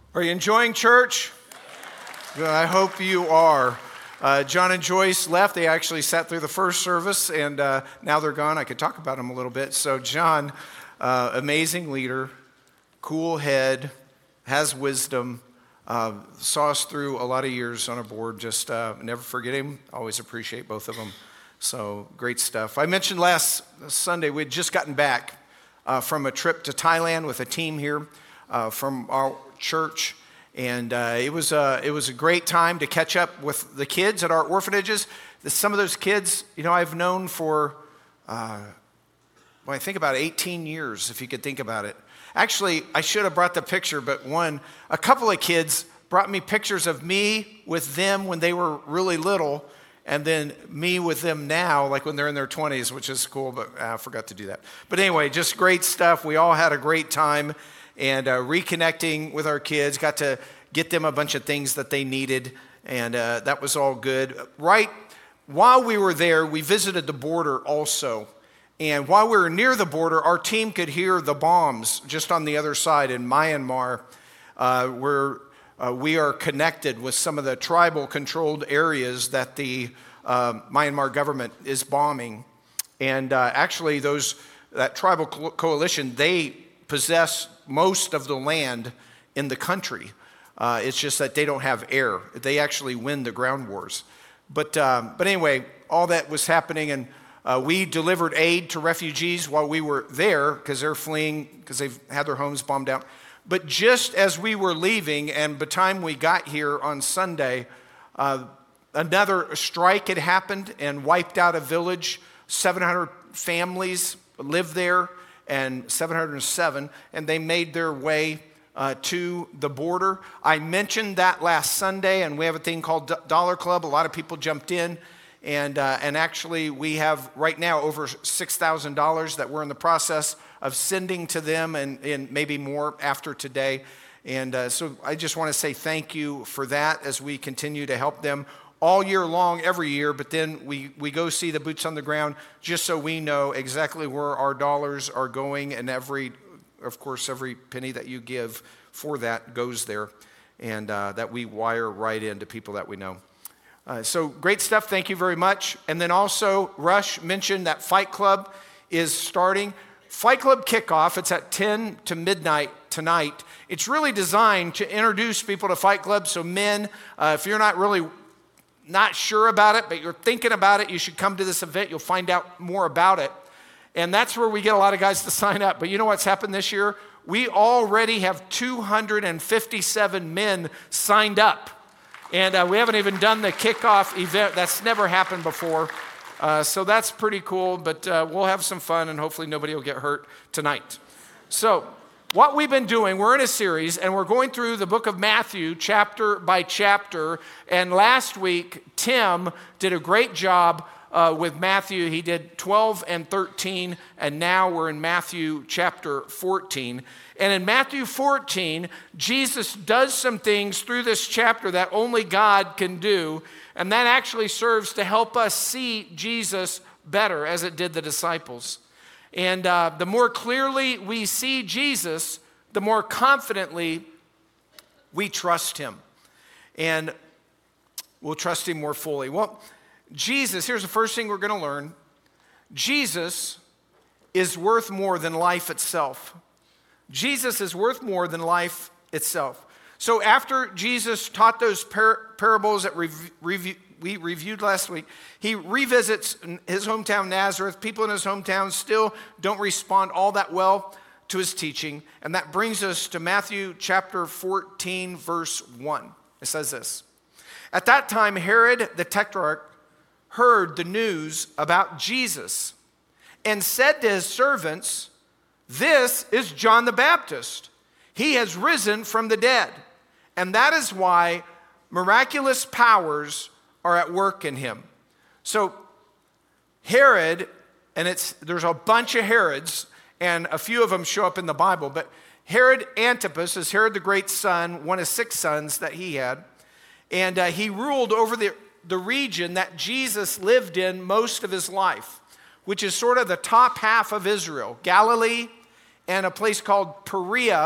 Are you enjoying church? Good, I hope you are. John and Joyce left. They actually sat through the first service, and now they're gone. I could talk about them a little bit. So John, amazing leader, cool head, has wisdom, saw us through a lot of years on a board. Just never forget him. Always appreciate both of them. So great stuff. I mentioned last Sunday we'd just gotten back from a trip to Thailand with a team here from our church, and it was a great time to catch up with the kids at our orphanages. Some of those kids, I've known for, I think about 18 years, if you could think about it. Actually, I should have brought the picture, but a couple of kids brought me pictures of me with them when they were really little, and then me with them now, like when they're in their 20s, which is cool, but I forgot to do that. But anyway, just great stuff. We all had a great time. And reconnecting with our kids, got to get them a bunch of things that they needed, and that was all good. Right while we were there, we visited the border also. And while we were near the border, our team could hear the bombs just on the other side in Myanmar, where we are connected with some of the tribal-controlled areas that the Myanmar government is bombing. And actually, that tribal coalition, they possess most of the land in the country. It's just that they don't have air. They actually win the ground wars. But anyway, all that was happening, and we delivered aid to refugees while we were there because they're fleeing because they've had their homes bombed out. But just as we were leaving, and by the time we got here on Sunday, another strike had happened and wiped out a village. 700 families lived there, and 707, and they made their way to the border. I mentioned that last Sunday, and we have a thing called Dollar Club. A lot of people jumped in, and actually we have right now over $6,000 that we're in the process of sending to them, and maybe more after today. And so I just want to say thank you for that as we continue to help them all year long, every year, but then we go see the boots on the ground just so we know exactly where our dollars are going, and every penny that you give for that goes there, and that we wire right into people that we know. So great stuff. Thank you very much. And then also, Rush mentioned that Fight Club is starting. Fight Club kickoff, it's at 10 to midnight tonight. It's really designed to introduce people to Fight Club, so men, if you're not sure about it, but you're thinking about it, you should come to this event. You'll find out more about it. And that's where we get a lot of guys to sign up. But you know what's happened this year? We already have 257 men signed up. And we haven't even done the kickoff event. That's never happened before. So that's pretty cool. But we'll have some fun, and hopefully nobody will get hurt tonight. So what we've been doing, we're in a series, and we're going through the book of Matthew chapter by chapter. And last week, Tim did a great job with Matthew. He did 12 and 13, and now we're in Matthew chapter 14. And in Matthew 14, Jesus does some things through this chapter that only God can do, and that actually serves to help us see Jesus better, as it did the disciples. And the more clearly we see Jesus, the more confidently we trust him. And we'll trust him more fully. Well, Jesus, here's the first thing we're going to learn. Jesus is worth more than life itself. Jesus is worth more than life itself. So after Jesus taught those parables that we reviewed last week, he revisits his hometown Nazareth. People in his hometown still don't respond all that well to his teaching. And that brings us to Matthew chapter 14, verse 1. It says this: At that time, Herod the Tetrarch heard the news about Jesus and said to his servants, "This is John the Baptist. He has risen from the dead, and that is why miraculous powers are at work in him." So Herod, and there's a bunch of Herods, and a few of them show up in the Bible, but Herod Antipas is Herod the Great's son, one of 6 sons that he had, and he ruled over the region that Jesus lived in most of his life, which is sort of the top half of Israel, Galilee, and a place called Perea,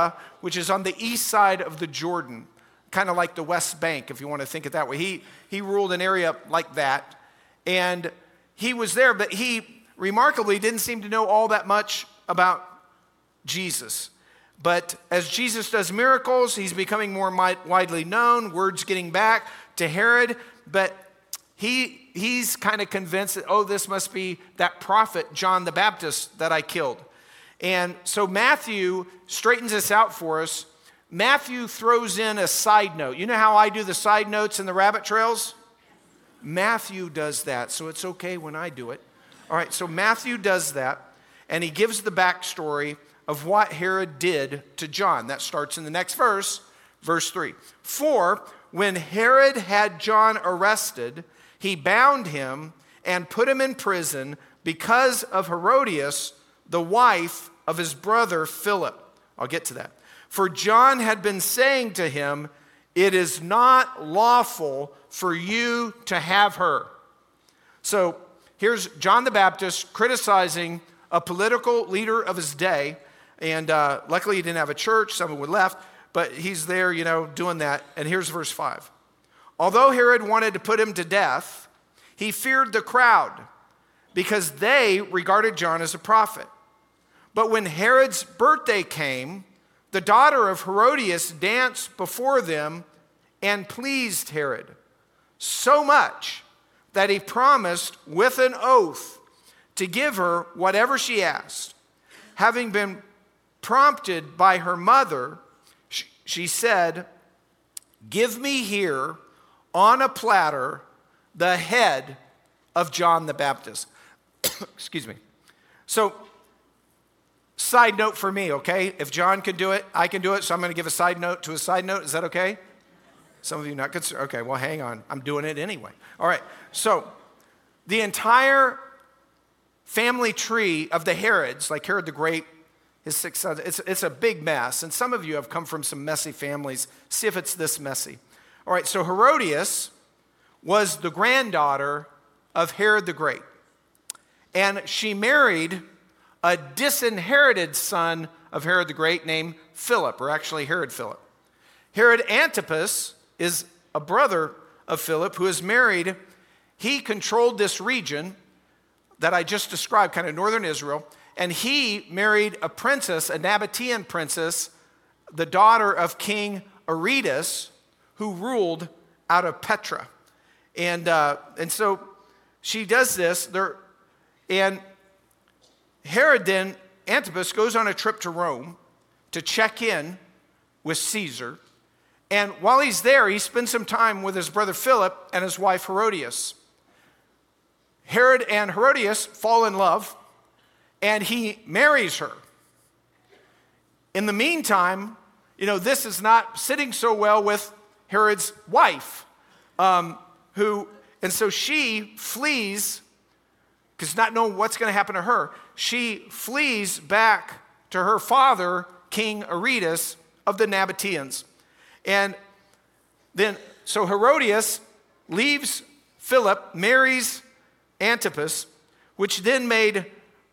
which is on the east side of the Jordan, kind of like the West Bank, if you want to think it that way. He ruled an area like that, and he was there, but he remarkably didn't seem to know all that much about Jesus. But as Jesus does miracles, he's becoming more widely known, word's getting back to Herod, but he's kind of convinced that, oh, this must be that prophet, John the Baptist, that I killed. And so Matthew straightens this out for us. Matthew throws in a side note. You know how I do the side notes in the rabbit trails? Matthew does that, so it's okay when I do it. All right, so Matthew does that, and he gives the backstory of what Herod did to John. That starts in the next verse, verse 3. For when Herod had John arrested, he bound him and put him in prison because of Herodias, the wife of his brother Philip. I'll get to that. For John had been saying to him, it is not lawful for you to have her. So here's John the Baptist criticizing a political leader of his day. And luckily he didn't have a church, some were left, but he's there, doing that. And here's verse 5. Although Herod wanted to put him to death, he feared the crowd because they regarded John as a prophet. But when Herod's birthday came, the daughter of Herodias danced before them and pleased Herod so much that he promised with an oath to give her whatever she asked. Having been prompted by her mother, she said, give me here on a platter the head of John the Baptist. Excuse me. So, side note for me, okay? If John can do it, I can do it, so I'm going to give a side note to a side note. Is that okay? Some of you not concerned. Okay, well, hang on. I'm doing it anyway. All right, so the entire family tree of the Herods, like Herod the Great, his 6 sons, it's a big mess. And some of you have come from some messy families. See if it's this messy. All right, so Herodias was the granddaughter of Herod the Great. And she married a disinherited son of Herod the Great named Philip, or actually Herod Philip. Herod Antipas is a brother of Philip who is married. He controlled this region that I just described, kind of northern Israel, and he married a princess, a Nabatean princess, the daughter of King Aretas, who ruled out of Petra. And so she does this, and Herod then, Antipas, goes on a trip to Rome to check in with Caesar. And while he's there, he spends some time with his brother Philip and his wife Herodias. Herod and Herodias fall in love, and he marries her. In the meantime, this is not sitting so well with Herod's wife, and so she flees, because not knowing what's going to happen to her, she flees back to her father, King Aretas of the Nabateans. And then, so Herodias leaves Philip, marries Antipas, which then made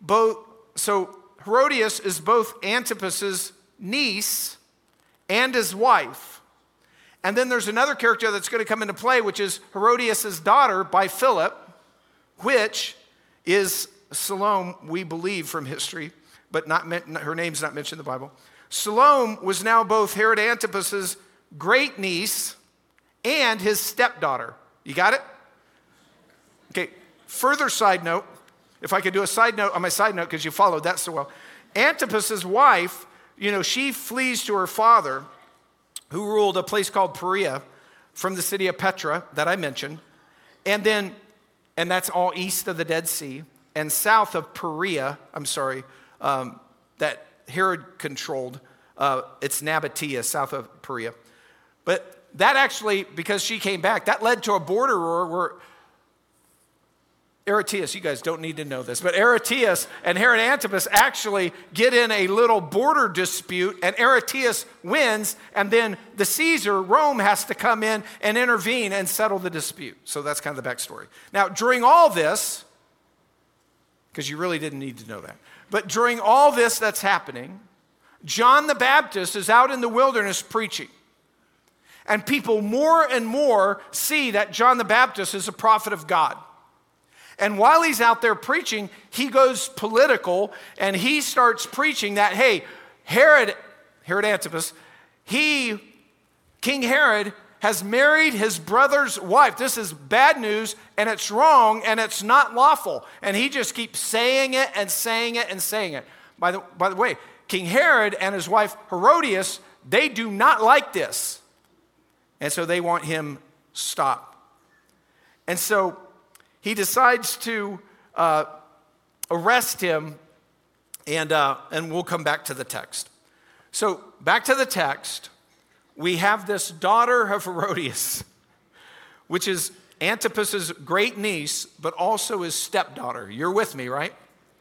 so Herodias is both Antipas's niece and his wife. And then there's another character that's going to come into play, which is Herodias' daughter by Philip, which is Salome, we believe from history, but her name's not mentioned in the Bible. Salome was now both Herod Antipas's great niece and his stepdaughter. You got it? Okay, further side note, if I could do a side note on my side note, because you followed that so well. Antipas's wife, she flees to her father, who ruled a place called Perea from the city of Petra that I mentioned. And that's all east of the Dead Sea and south of Perea, that Herod controlled. It's Nabatea, south of Perea. But that actually, because she came back, that led to a border war where Areteus, you guys don't need to know this, but Areteus and Herod Antipas actually get in a little border dispute, and Areteus wins, and then the Caesar, Rome, has to come in and intervene and settle the dispute. So that's kind of the backstory. Now, during all this, because you really didn't need to know that, but during all this that's happening, John the Baptist is out in the wilderness preaching. And people more and more see that John the Baptist is a prophet of God. And while he's out there preaching, he goes political and he starts preaching that, hey, Herod Antipas, King Herod has married his brother's wife. This is bad news, and it's wrong, and it's not lawful. And he just keeps saying it and saying it and saying it. By the way, King Herod and his wife Herodias, they do not like this. And so they want him stopped. And so he decides to arrest him, and we'll come back to the text. So back to the text. We have this daughter of Herodias, which is Antipas's great niece, but also his stepdaughter. You're with me, right?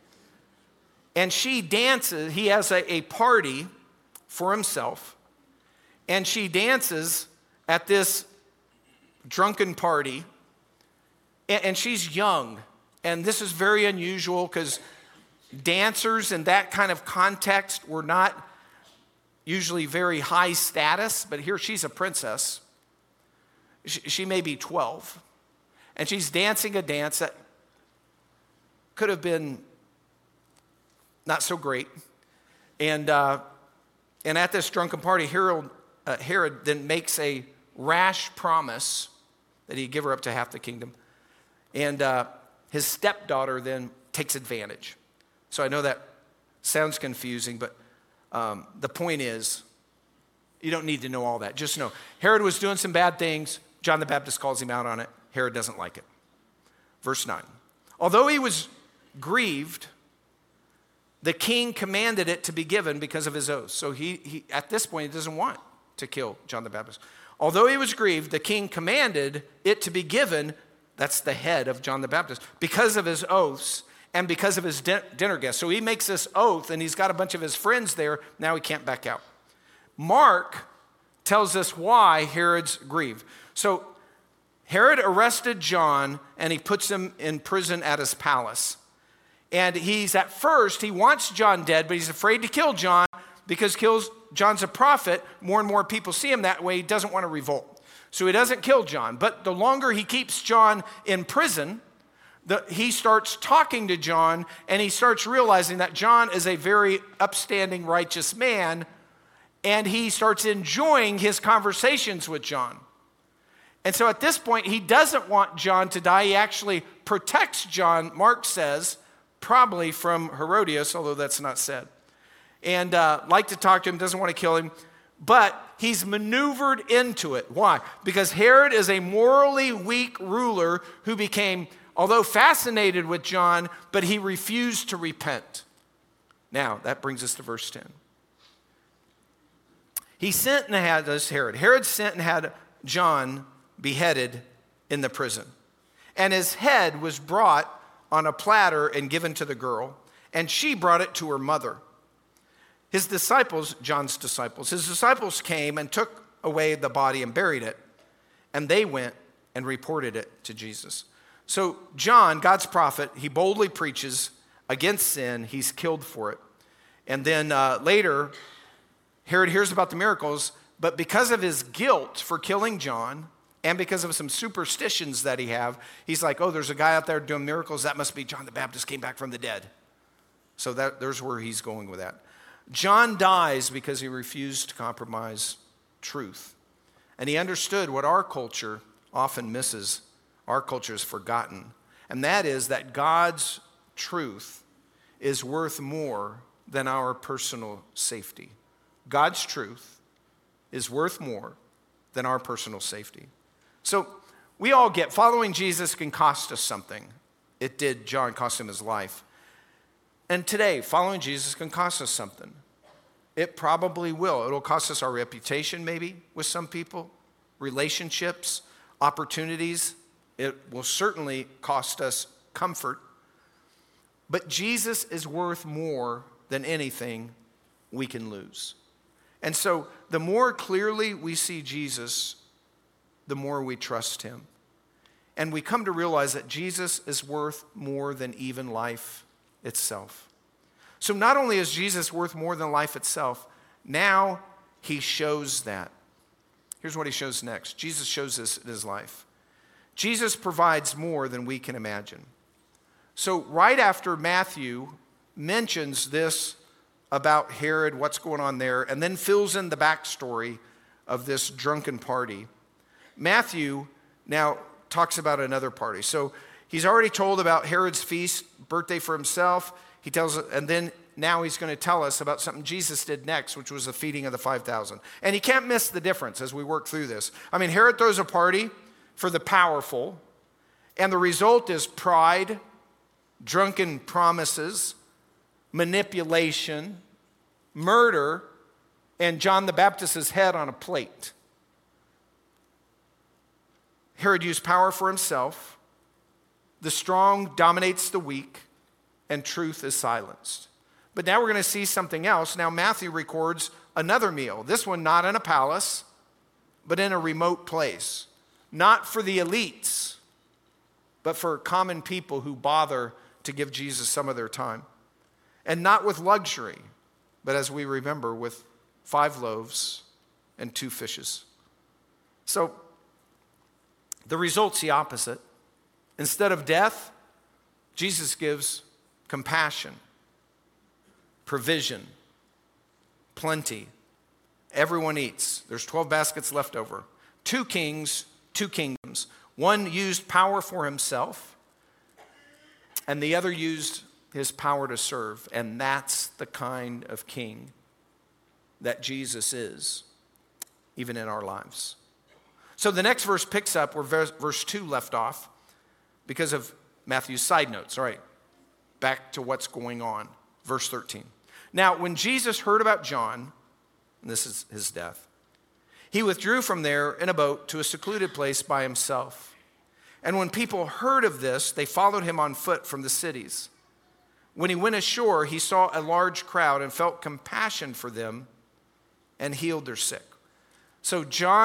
And she dances. He has a party for himself, and she dances at this drunken party, and she's young. And this is very unusual because dancers in that kind of context were not usually very high status, but here she's a princess. She may be 12, and she's dancing a dance that could have been not so great. And at this drunken party, Herod then makes a rash promise that he'd give her up to half the kingdom. And his stepdaughter then takes advantage. So I know that sounds confusing, but the point is, you don't need to know all that. Just know, Herod was doing some bad things. John the Baptist calls him out on it. Herod doesn't like it. Verse 9. Although he was grieved, the king commanded it to be given because of his oath. So he at this point, he doesn't want to kill John the Baptist. Although he was grieved, the king commanded it to be given, that's the head of John the Baptist, because of his oaths and because of his dinner guests. So he makes this oath, and he's got a bunch of his friends there. Now he can't back out. Mark tells us why Herod's grieved. So Herod arrested John, and he puts him in prison at his palace. And at first, he wants John dead, but he's afraid to kill John because John's a prophet. More and more people see him that way. He doesn't want to revolt. So he doesn't kill John. But the longer he keeps John in prison, he starts talking to John, and he starts realizing that John is a very upstanding, righteous man, and he starts enjoying his conversations with John. And so at this point, he doesn't want John to die. He actually protects John, Mark says, probably from Herodias, although that's not said. And like to talk to him, doesn't want to kill him, but he's maneuvered into it. Why? Because Herod is a morally weak ruler who became, although fascinated with John, but he refused to repent. Now, that brings us to verse 10. He sent and had this Herod sent and had John beheaded in the prison. And his head was brought on a platter and given to the girl, and she brought it to her mother. His disciples came and took away the body and buried it, and they went and reported it to Jesus. So John, God's prophet, he boldly preaches against sin. He's killed for it. And then later, Herod hears about the miracles, but because of his guilt for killing John and because of some superstitions that he's like, oh, there's a guy out there doing miracles. That must be John the Baptist came back from the dead. So there's where he's going with that. John dies because he refused to compromise truth. And he understood what our culture often misses. Our culture has forgotten. And that is that God's truth is worth more than our personal safety. God's truth is worth more than our personal safety. So we all get following Jesus can cost us something. It did John, cost him his life. And today, following Jesus can cost us something. It probably will. It'll cost us our reputation maybe with some people, relationships, opportunities. It will certainly cost us comfort. But Jesus is worth more than anything we can lose. And so the more clearly we see Jesus, the more we trust him. And we come to realize that Jesus is worth more than even life itself. So not only is Jesus worth more than life itself, now he shows that. Here's what he shows next. Jesus shows this in his life. Jesus provides more than we can imagine. So right after Matthew mentions this about Herod, what's going on there, and then fills in the backstory of this drunken party, Matthew now talks about another party. So he's already told about Herod's feast, birthday for himself. He tells, and then now he's going to tell us about something Jesus did next, which was the feeding of the 5,000. And he can't miss the difference as we work through this. I mean, Herod throws a party for the powerful, and the result is pride, drunken promises, manipulation, murder, and John the Baptist's head on a plate. Herod used power for himself. The strong dominates the weak, and truth is silenced. But now we're going to see something else. Now Matthew records another meal. This one not in a palace, but in a remote place. Not for the elites, but for common people who bother to give Jesus some of their time. And not with luxury, but as we remember, with 5 loaves and 2 fishes. So the result's the opposite. Instead of death, Jesus gives compassion, provision, plenty. Everyone eats. There's 12 baskets left over. 2 kings, 2 kingdoms. One used power for himself, and the other used his power to serve. And that's the kind of king that Jesus is, even in our lives. So the next verse picks up where verse 2 left off because of Matthew's side notes. All right, back to what's going on. Verse 13. Now, when Jesus heard about John, and this is his death, he withdrew from there in a boat to a secluded place by himself. And when people heard of this, they followed him on foot from the cities. When he went ashore, he saw a large crowd and felt compassion for them and healed their sick. So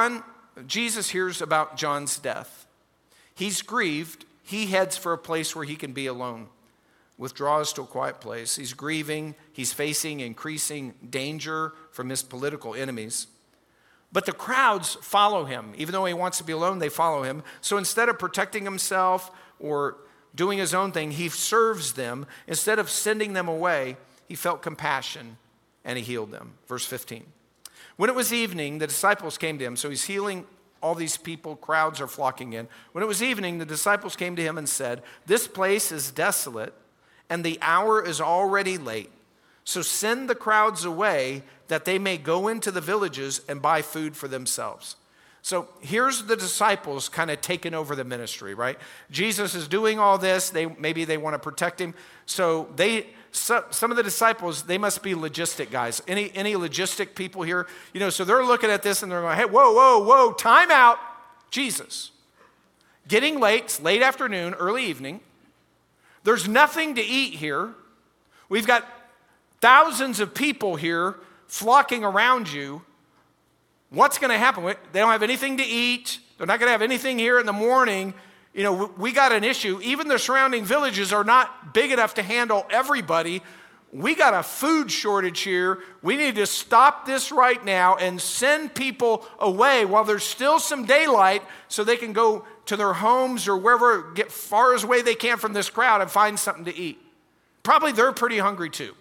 Jesus hears about John's death. He's grieved. He heads for a place where he can be alone. Withdraws to a quiet place. He's grieving. He's facing increasing danger from his political enemies. But the crowds follow him. Even though he wants to be alone, they follow him. So instead of protecting himself or doing his own thing, he serves them. Instead of sending them away, he felt compassion and he healed them. Verse 15. When it was evening, the disciples came to him. So he's healing all these people. Crowds are flocking in. When it was evening, the disciples came to him and said, "This place is desolate, and the hour is already late. So send the crowds away that they may go into the villages and buy food for themselves." So here's the disciples kind of taking over the ministry, right? Jesus is doing all this. Maybe they want to protect him. So some of the disciples, they must be logistic guys. Any logistic people here? So they're looking at this and they're going, "Hey, whoa, time out." Jesus. Getting late, it's late afternoon, early evening. There's nothing to eat here. We've got thousands of people here flocking around you. What's going to happen? They don't have anything to eat. They're not going to have anything here in the morning. We got an issue. Even the surrounding villages are not big enough to handle everybody. We got a food shortage here. We need to stop this right now and send people away while there's still some daylight so they can go to their homes or wherever, get far as away they can from this crowd and find something to eat. Probably they're pretty hungry too.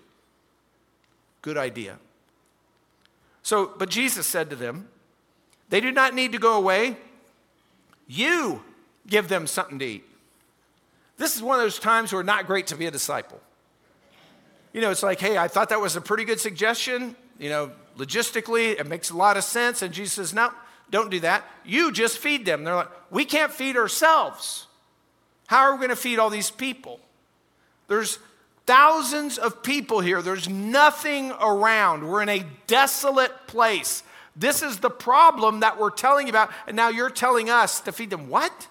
Good idea. But Jesus said to them, "They do not need to go away. You give them something to eat." This is one of those times where it's not great to be a disciple. It's like, hey, I thought that was a pretty good suggestion. Logistically, it makes a lot of sense. And Jesus says, "No, don't do that. You just feed them." They're like, "We can't feed ourselves. How are we going to feed all these people? There's thousands of people here. There's nothing around. We're in a desolate place. This is the problem that we're telling you about. And now you're telling us to feed them." What?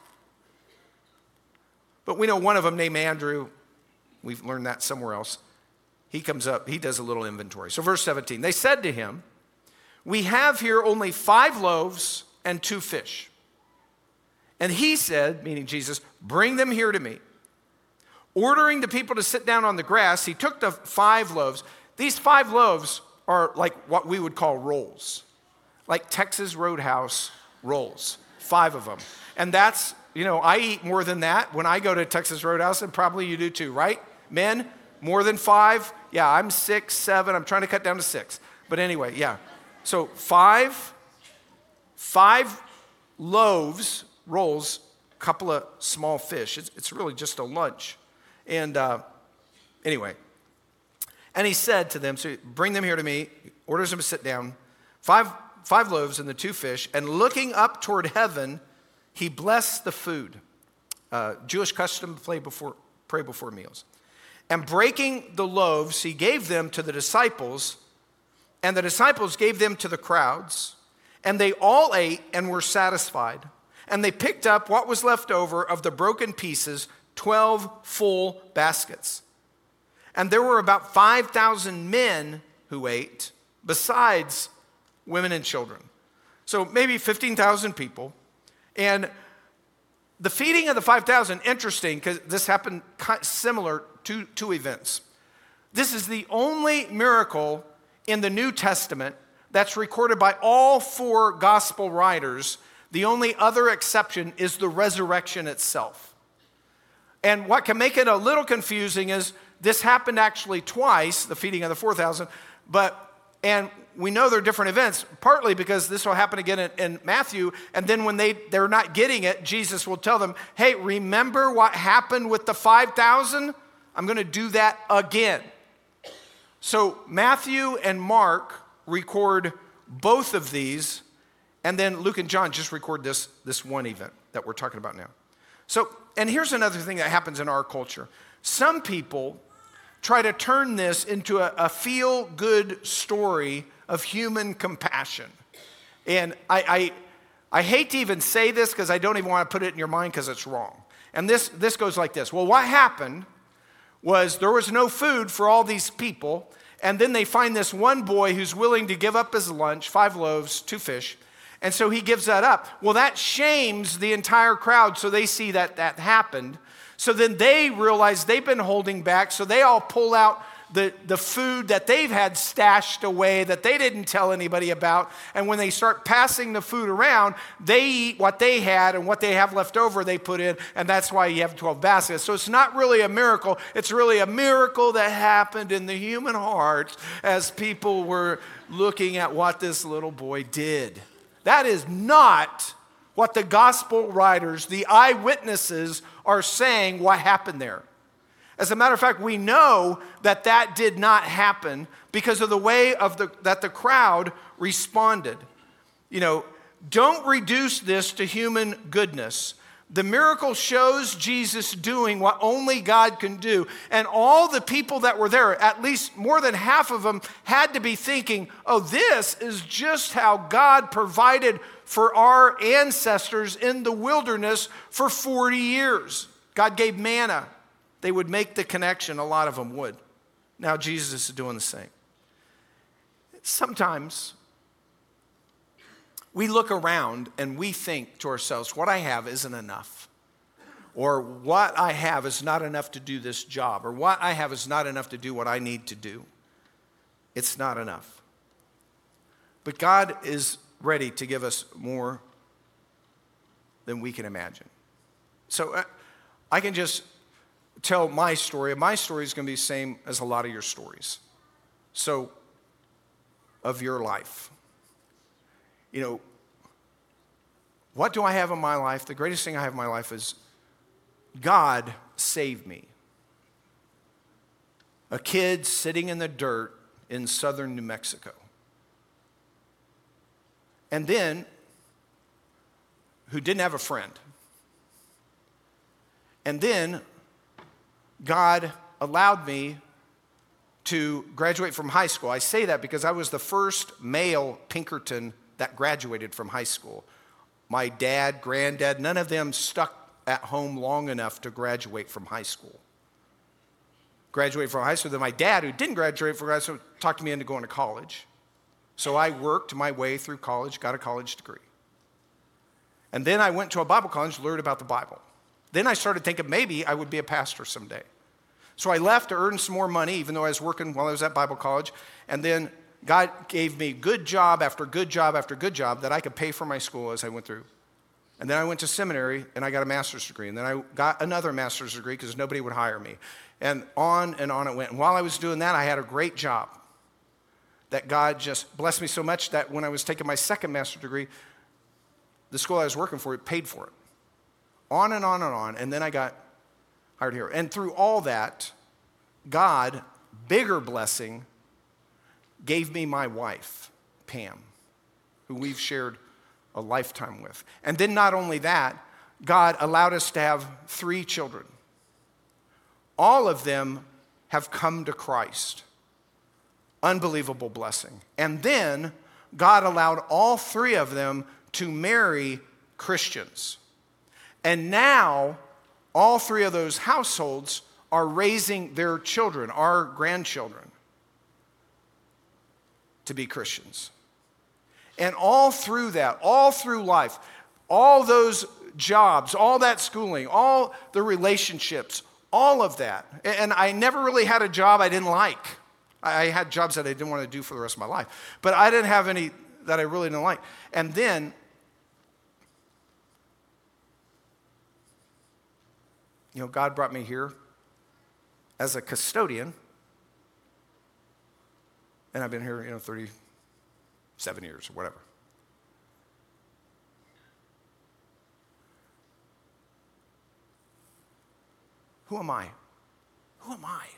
But we know one of them named Andrew. We've learned that somewhere else. He comes up. He does a little inventory. So verse 17. They said to him, "We have here only 5 loaves and 2 fish." And he said, meaning Jesus, "Bring them here to me." ordering the people to sit down on the grass, he took the 5 loaves. These 5 loaves are like what we would call rolls, like Texas Roadhouse rolls, 5 of them. And that's, I eat more than that when I go to Texas Roadhouse, and probably you do too, right? Men, more than 5? Yeah, I'm 6, 7. I'm trying to cut down to 6. But anyway, yeah. So 5 loaves, rolls, a couple of small fish. It's really just a lunch. And anyway, and he said to them, so bring them here to me, orders them to sit down, 5 loaves and the 2 fish, and looking up toward heaven, he blessed the food. Jewish custom to pray before meals. And breaking the loaves, he gave them to the disciples, and the disciples gave them to the crowds, and they all ate and were satisfied. And they picked up what was left over of the broken pieces, 12 full baskets. And there were about 5,000 men who ate, besides women and children. So maybe 15,000 people. And the feeding of the 5,000, interesting, because this happened similar to 2 events. This is the only miracle in the New Testament that's recorded by all 4 gospel writers. The only other exception is the resurrection itself. And what can make it a little confusing is this happened actually twice, the feeding of the 4,000, and we know they're different events, partly because this will happen again in Matthew, and then when they're not getting it, Jesus will tell them, hey, remember what happened with the 5,000? I'm going to do that again. So Matthew and Mark record both of these, and then Luke and John just record this one event that we're talking about now. So, and here's another thing that happens in our culture. Some people try to turn this into a feel-good story of human compassion. And I hate to even say this because I don't even want to put it in your mind because it's wrong. And this goes like this. Well, what happened was there was no food for all these people, and then they find this one boy who's willing to give up his lunch, 5 loaves, 2 fish, and so he gives that up. Well, that shames the entire crowd, so they see that happened. So then they realize they've been holding back, so they all pull out the food that they've had stashed away that they didn't tell anybody about. And when they start passing the food around, they eat what they had, and what they have left over they put in, and that's why you have 12 baskets. So it's not really a miracle. It's really a miracle that happened in the human heart as people were looking at what this little boy did. That is not what the gospel writers, the eyewitnesses, are saying what happened there. As a matter of fact, we know that did not happen because of the way that the crowd responded. Don't reduce this to human goodness. The miracle shows Jesus doing what only God can do. And all the people that were there, at least more than half of them, had to be thinking, oh, this is just how God provided for our ancestors in the wilderness for 40 years. God gave manna. They would make the connection. A lot of them would. Now Jesus is doing the same. Sometimes we look around and we think to ourselves, what I have isn't enough. Or what I have is not enough to do this job. Or what I have is not enough to do what I need to do. It's not enough. But God is ready to give us more than we can imagine. So I can just tell my story. My story is going to be the same as a lot of your stories. So, of your life. What do I have in my life? The greatest thing I have in my life is God saved me. A kid sitting in the dirt in southern New Mexico. And then, who didn't have a friend. And then, God allowed me to graduate from high school. I say that because I was the first male Pinkerton that graduated from high school. My dad, granddad, none of them stuck at home long enough to graduate from high school. Graduated from high school. Then my dad, who didn't graduate from high school, talked me into going to college. So I worked my way through college, got a college degree. And then I went to a Bible college, learned about the Bible. Then I started thinking maybe I would be a pastor someday. So I left to earn some more money, even though I was working while I was at Bible college. And then God gave me good job after good job after good job that I could pay for my school as I went through. And then I went to seminary and I got a master's degree. And then I got another master's degree because nobody would hire me. And on it went. And while I was doing that, I had a great job that God just blessed me so much that when I was taking my second master's degree, the school I was working for, it paid for it. On and on and on. And then I got hired here. And through all that, God, bigger blessing, gave me my wife, Pam, who we've shared a lifetime with. And then not only that, God allowed us to have 3 children. All of them have come to Christ. Unbelievable blessing. And then God allowed all 3 of them to marry Christians. And now all 3 of those households are raising their children, our grandchildren, to be Christians. And all through that, all through life, all those jobs, all that schooling, all the relationships, all of that. And I never really had a job I didn't like. I had jobs that I didn't want to do for the rest of my life. But I didn't have any that I really didn't like. And then, God brought me here as a custodian. And I've been here, 37 years or whatever. Who am I? Who am I?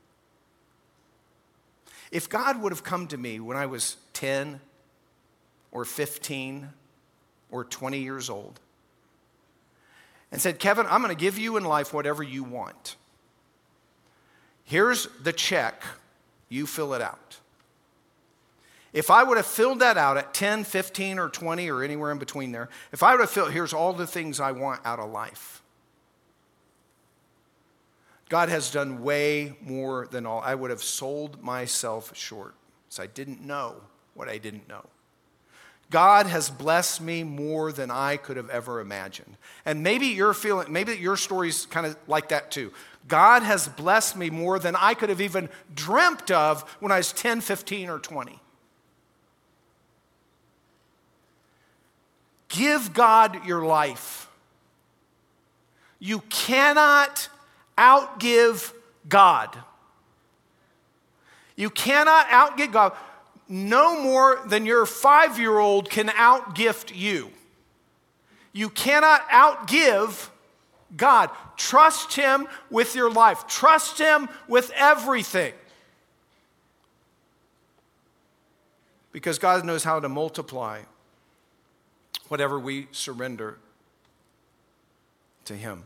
If God would have come to me when I was 10 or 15 or 20 years old and said, Kevin, I'm going to give you in life whatever you want. Here's the check. You fill it out. If I would have filled that out at 10, 15, or 20, or anywhere in between there, if I would have filled, here's all the things I want out of life. God has done way more than all. I would have sold myself short. So I didn't know what I didn't know. God has blessed me more than I could have ever imagined. And maybe your story's kind of like that too. God has blessed me more than I could have even dreamt of when I was 10, 15, or 20. Give God your life. You cannot outgive God. You cannot outgive God. No more than your 5-year-old can outgift you. You cannot outgive God. Trust Him with your life. Trust Him with everything. Because God knows how to multiply whatever we surrender to Him.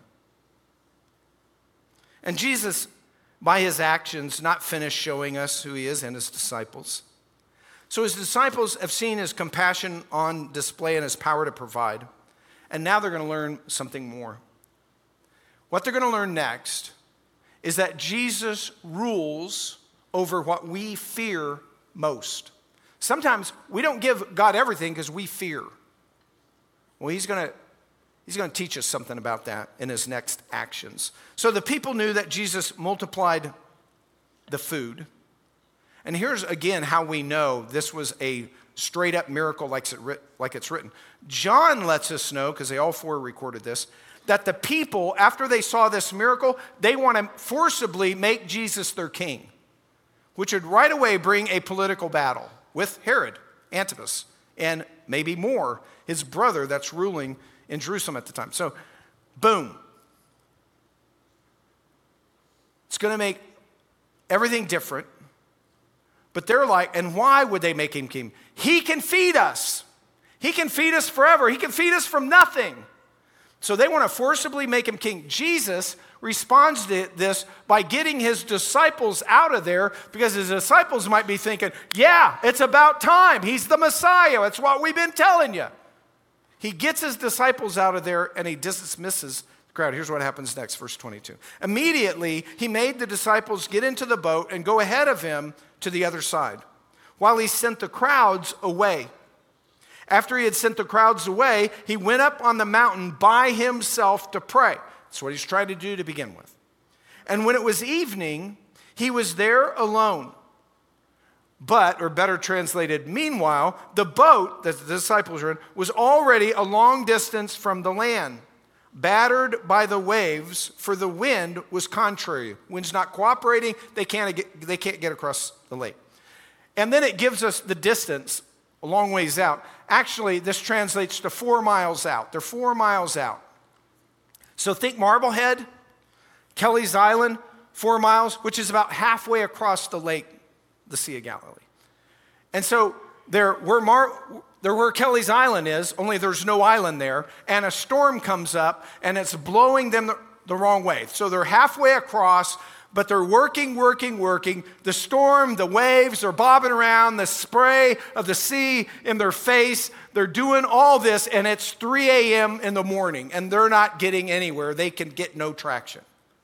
And Jesus, by His actions, not finished showing us who He is and His disciples. So His disciples have seen His compassion on display and His power to provide. And now they're going to learn something more. What they're going to learn next is that Jesus rules over what we fear most. Sometimes we don't give God everything because we fear. Well, He's going to teach us something about that in His next actions. So the people knew that Jesus multiplied the food. And here's again how we know this was a straight up miracle like it's written. John lets us know, because they all 4 recorded this, that the people, after they saw this miracle, they want to forcibly make Jesus their king, which would right away bring a political battle with Herod Antipas and maybe more, his brother that's ruling in Jerusalem at the time. So, boom. It's going to make everything different. But they're like, and why would they make Him king? He can feed us. He can feed us forever. He can feed us from nothing. So they want to forcibly make Him king. Jesus responds to this by getting His disciples out of there, because His disciples might be thinking, yeah, it's about time. He's the Messiah. That's what we've been telling you. He gets His disciples out of there and He dismisses the crowd. Here's what happens next, verse 22. Immediately, He made the disciples get into the boat and go ahead of Him to the other side, while He sent the crowds away. After He had sent the crowds away, He went up on the mountain by Himself to pray. That's what He's trying to do to begin with. and when it was evening, he was there alone. But, or better translated, meanwhile, the boat that the disciples were in was already a long distance from the land, battered by the waves, for the wind was contrary. Wind's not cooperating, they can't get across the lake. And then it gives us the distance a long ways out. Actually, this translates to 4 miles out. They're 4 miles out. So think Marblehead, Kelly's Island, 4 miles, which is about halfway across the lake, the Sea of Galilee. And so they're where Kelly's Island is, only there's no island there, and a storm comes up, and it's blowing them the wrong way. So they're halfway across, but they're working. The storm, the waves are bobbing around, the spray of the sea in their face. They're doing all this, and it's 3 a.m. in the morning, and they're not getting anywhere. They can get no traction.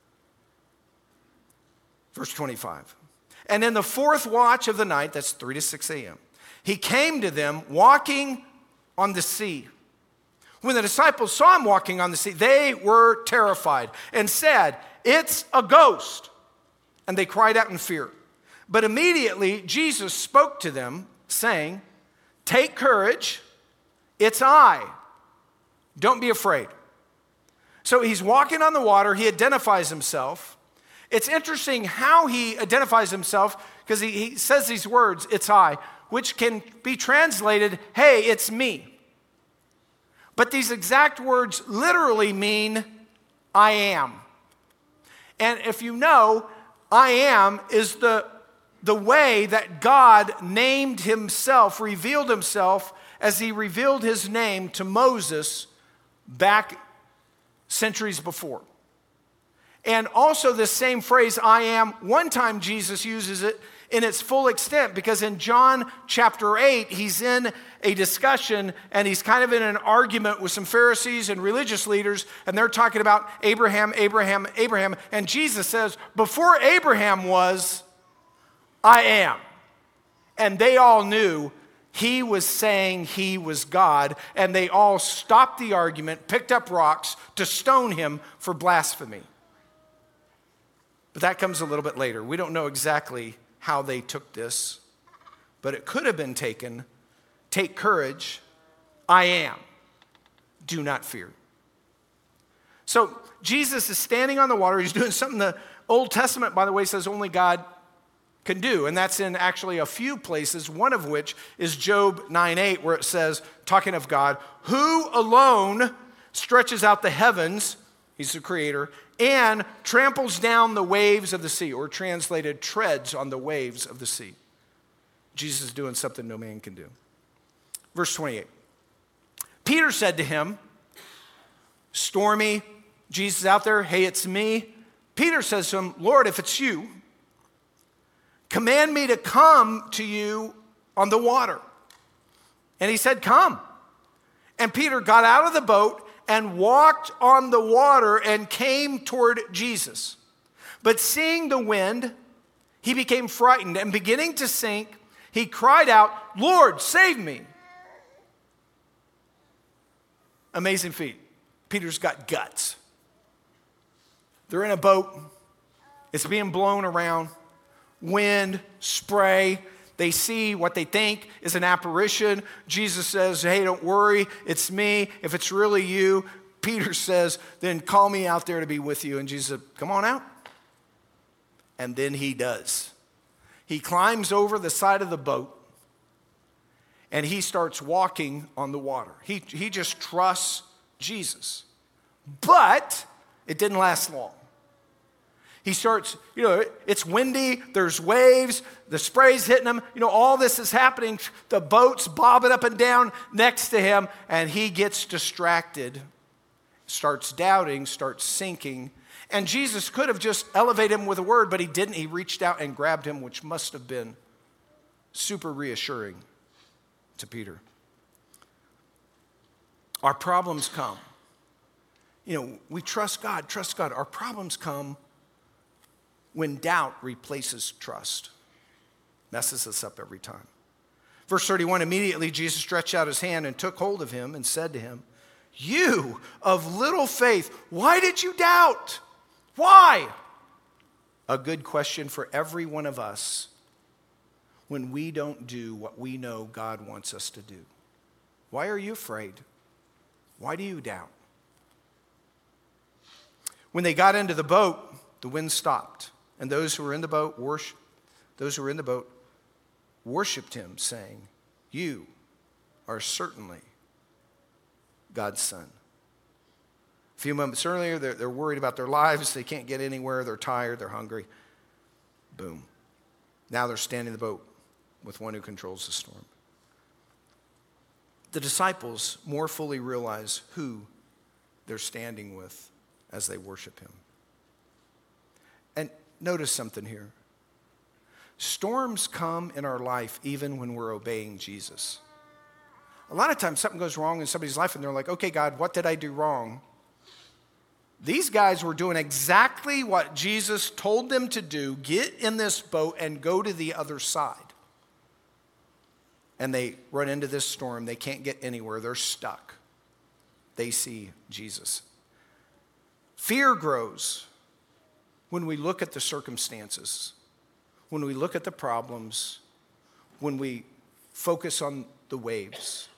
Verse 25. And in the 4th watch of the night, that's 3 to 6 a.m., he came to them walking on the sea. When the disciples saw him walking on the sea, they were terrified and said, "It's a ghost." And they cried out in fear. But immediately Jesus spoke to them, saying, "Take courage, it's I. Don't be afraid." So he's walking on the water. He identifies himself. It's interesting how he identifies himself, because he says these words, "It's I," which can be translated, "Hey, it's me." But these exact words literally mean, "I am." And if you know, I am is the way that God named himself, revealed himself as he revealed his name to Moses back centuries before. And also this same phrase, "I am," one time Jesus uses it in its full extent, because in John chapter 8, he's in a discussion and he's kind of in an argument with some Pharisees and religious leaders, and they're talking about Abraham. And Jesus says, "Before Abraham was, I am." And they all knew he was saying he was God, and they all stopped the argument, picked up rocks to stone him for blasphemy. But that comes a little bit later. We don't know exactly how they took this, but it could have been taken, "Take courage, I am. Do not fear." So Jesus is standing on the water. He's doing something the Old Testament, by the way, says only God can do. And that's in actually a few places, one of which is Job 9:8, where it says, talking of God, "Who alone stretches out the heavens," he's the creator, "and tramples down the waves of the sea," or translated, treads on the waves of the sea. Jesus is doing something no man can do. Verse 28. Peter said to him, stormy, Jesus out there, "Hey, it's me." Peter says to him, "Lord, if it's you, command me to come to you on the water." And he said, "Come." And Peter got out of the boat and walked on the water and came toward Jesus. But seeing the wind, he became frightened, and beginning to sink, he cried out, "Lord, save me." Amazing feat. Peter's got guts. They're in a boat. It's being blown around. Wind, spray. They see what they think is an apparition. Jesus says, "Hey, don't worry, it's me. If it's really you," Peter says, "Then call me out there to be with you." And Jesus said, "Come on out." And then he does. He climbs over the side of the boat and he starts walking on the water. He just trusts Jesus. But it didn't last long. He starts, it's windy, there's waves, the spray's hitting him, all this is happening. The boat's bobbing up and down next to him, and he gets distracted, starts doubting, starts sinking. And Jesus could have just elevated him with a word, but he didn't. He reached out and grabbed him, which must have been super reassuring to Peter. Our problems come. We trust God. Our problems come when doubt replaces trust. Messes us up every time. Verse 31, immediately Jesus stretched out his hand and took hold of him and said to him, "You of little faith, why did you doubt?" Why? a good question for every one of us when we don't do what we know God wants us to do. Why are you afraid? Why do you doubt? When they got into the boat, the wind stopped, and those who were in the boat worshiped him, saying, "You are certainly God's son." A few moments earlier, they're worried about their lives. They can't get anywhere. They're tired. They're hungry. Boom. Now they're standing in the boat with one who controls the storm. The disciples more fully realize who they're standing with as they worship him. And notice something here. Storms come in our life even when we're obeying Jesus. A lot of times something goes wrong in somebody's life and they're like, "Okay, God, what did I do wrong?" These guys were doing exactly what Jesus told them to do: get in this boat and go to the other side. And they run into this storm. They can't get anywhere. They're stuck. They see Jesus. Fear grows when we look at the circumstances, when we look at the problems, when we focus on the waves.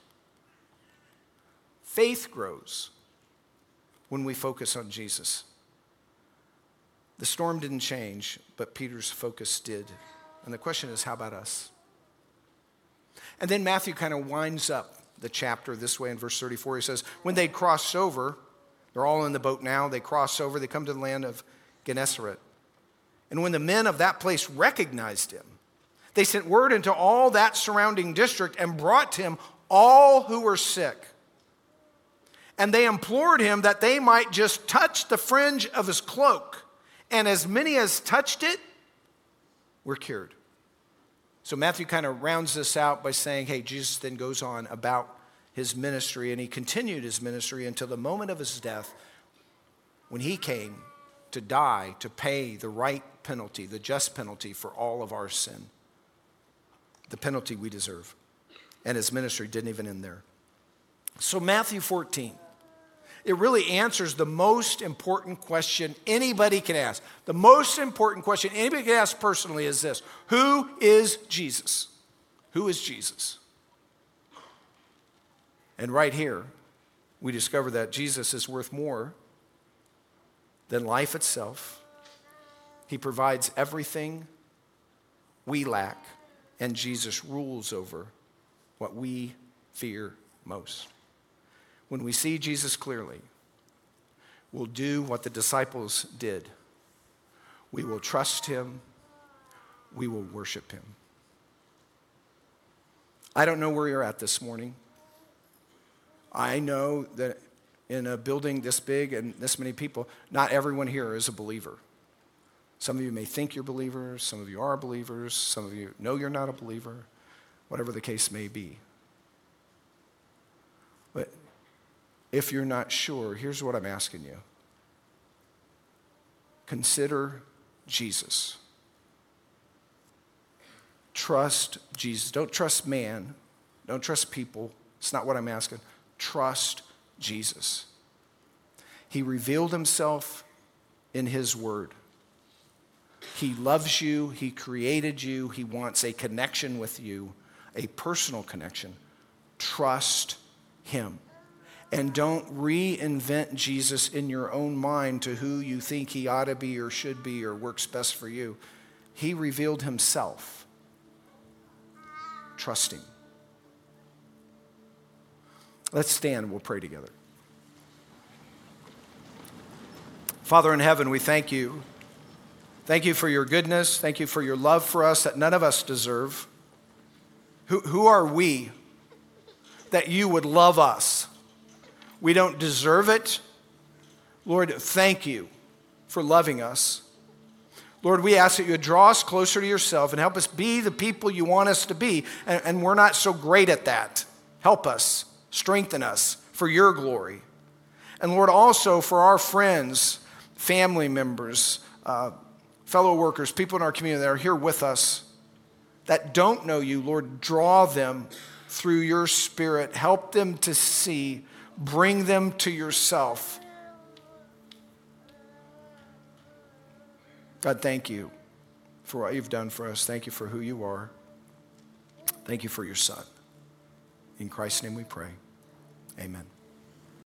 Faith grows when we focus on Jesus. The storm didn't change, but Peter's focus did. And the question is, how about us? And then Matthew kind of winds up the chapter this way in verse 34. He says, when they crossed over, they're all in the boat now, they cross over, they come to the land of Gennesaret. And when the men of that place recognized him, they sent word into all that surrounding district and brought to him all who were sick. And they implored him that they might just touch the fringe of his cloak. And as many as touched it were cured. So Matthew kind of rounds this out by saying, hey, Jesus then goes on about his ministry, and he continued his ministry until the moment of his death, when he came to die, to pay the right penalty, the just penalty for all of our sin, the penalty we deserve. And his ministry didn't even end there. So Matthew 14, it really answers the most important question anybody can ask. The most important question anybody can ask personally is this: who is Jesus? Who is Jesus? And right here, we discover that Jesus is worth more than life itself. He provides everything we lack, and Jesus rules over what we fear most. When we see Jesus clearly, we'll do what the disciples did. We will trust him. We will worship him. I don't know where you're at this morning. I know that in a building this big and this many people, not everyone here is a believer. Some of you may think you're believers. Some of you are believers. Some of you know you're not a believer. Whatever the case may be. But if you're not sure, here's what I'm asking you. Consider Jesus. Trust Jesus. Don't trust man. Don't trust people. It's not what I'm asking. Trust Jesus. He revealed himself in his word. He loves you. He created you. He wants a connection with you, a personal connection. Trust him. And don't reinvent Jesus in your own mind to who you think he ought to be or should be or works best for you. He revealed himself. Trust him. Let's stand and we'll pray together. Father in heaven, we thank you. Thank you for your goodness. Thank you for your love for us that none of us deserve. Who are we that you would love us? We don't deserve it. Lord, thank you for loving us. Lord, we ask that you would draw us closer to yourself and help us be the people you want us to be. And we're not so great at that. Help us, strengthen us for your glory. And Lord, also for our friends, family members, fellow workers, people in our community that are here with us that don't know you, Lord, draw them through your Spirit. Help them to see. Bring them to yourself. God, thank you for what you've done for us. Thank you for who you are. Thank you for your Son. In Christ's name we pray. Amen.